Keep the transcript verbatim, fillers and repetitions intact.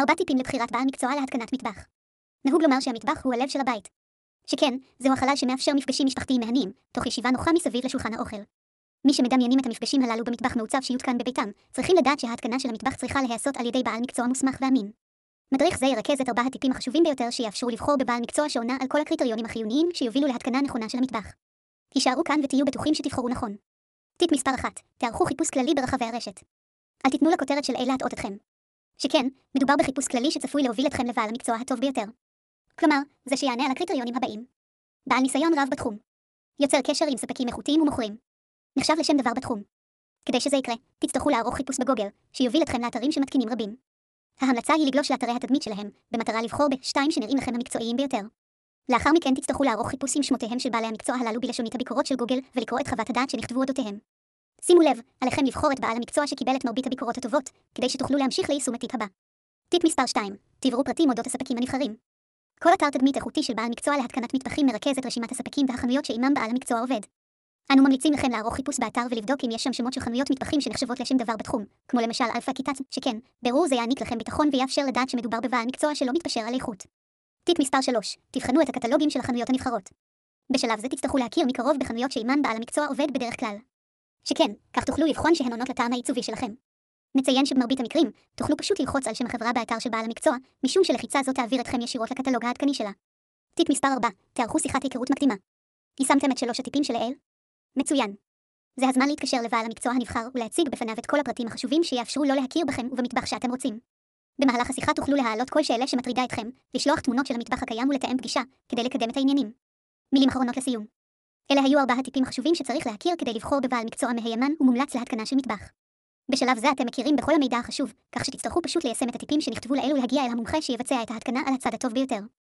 ארבע טיפים לבחירת בעל מקצוע להתקנת מטבח. נהוג לומר שהמטבח הוא הלב של הבית. שכן, זהו החלל שמאפשר מפגשים משפחתיים מהנים, תוך ישיבה נוחה מסביב לשולחן האוכל. מי שמדמיינים את המפגשים הללו במטבח מעוצב שיותקן בביתם, צריכים לדעת שההתקנה של המטבח צריכה להיעשות על ידי בעל מקצוע מוסמך ואמין. מדריך זה ירכז את ארבע הטיפים החשובים ביותר שיאפשרו לבחור בבעל מקצוע שעונה על כל הקריטריונים החיוניים שיובילו להתקנה נכונה של המטבח. הישארו כאן ותהיו בטוחים שתבחרו נכון. טיפ מספר אחת, תערכו חיפוש כללי ברחבי הרשת. אל תיתנו לכותרת של אלה להטעות אתכם. שכן, מדובר בחיפוש כללי שצפוי להוביל אתכם לבעל המקצוע הטוב ביותר. כלומר, זה שיענה על הקריטריונים הבאים. בעל ניסיון רב בתחום. יוצר קשר עם ספקים איכותיים ומוכרים. נחשב לשם דבר בתחום. כדי שזה יקרה, תצטרכו לערוך חיפוש בגוגל, שיוביל אתכם לאתרים שמתקינים רבים. ההמלצה היא לגלוש לאתרי התדמית שלהם, במטרה לבחור בשתיים שנראים לכם המקצועיים ביותר. לאחר מכן תצטרכו לערוך חיפוש עם שמותיהם של בעלי המקצוע הללו בלשונית הביקורות של גוגל ולקרוא את חוות הדעת שנכתבו אודותיהם. שימו לב, עליכם לבחור את בעל המקצוע שקיבל את מרבית הביקורות הטובות, כדי שתוכלו להמשיך ליישום הטיפ הבא. טיפ מספר שתיים, תבראו פרטים אודות הספקים הנבחרים. כל אתר תדמית איכותי של בעל מקצוע להתקנת מטבחים מרכז את רשימת הספקים והחנויות שעימם בעל המקצוע עובד. אנו ממליצים לכם לערוך חיפוש באתר ולבדוק אם יש שם שמות של חנויות מטבחים שנחשבות לשם דבר בתחום, כמו למשל אלפא כיתת, שכן, בירור זה יעניק לכם ביטחון ויאפשר לדעת שמדובר בבעל מקצוע שלא מתפשר על איכות. טיפ מספר שלוש, תבחנו את הקטלוגים של החנויות הנבחרות. בשלב זה תצטרכו להכיר מקרוב בחנויות שעימן בעל המקצוע עובד בדרך כלל. שכן, כך תוכלו לבחון שהן עונות לטעם העיצובי שלכם. נציין שבמרבית המקרים, תוכלו פשוט ללחוץ על שם החברה באתר של בעל המקצוע, משום שלחיצה זו תעביר אתכם ישירות לקטלוג העדכני שלה. טיפ מספר ארבע, תערכו שיחת היכרות מקדימה. יישמתם את שלוש הטיפים שלעיל? מצוין. זה הזמן להתקשר לבעל המקצוע הנבחר ולהציג בפניו את כל הפרטים החשובים שיאפשרו לו להכיר בכם ובמטבח שאתם רוצים. במהלך השיחה תוכלו להעלות כל שאלה שמטרידה אתכם, לשלוח תמונות של המטבח הקיים ולתאם פגישה, כדי לקדם את העניינים. מילים אחרונות לסיום. אלה היו ארבעה הטיפים החשובים שצריך להכיר כדי לבחור בבעל מקצוע מהימן ומומלץ להתקנה של מטבח. בשלב זה אתם מכירים בכל המידע החשוב, כך שתצטרכו פשוט ליישם את הטיפים שנכתבו לעיל ולהגיע אל המומחה שיבצע את ההתקנה על הצד הטוב ביותר.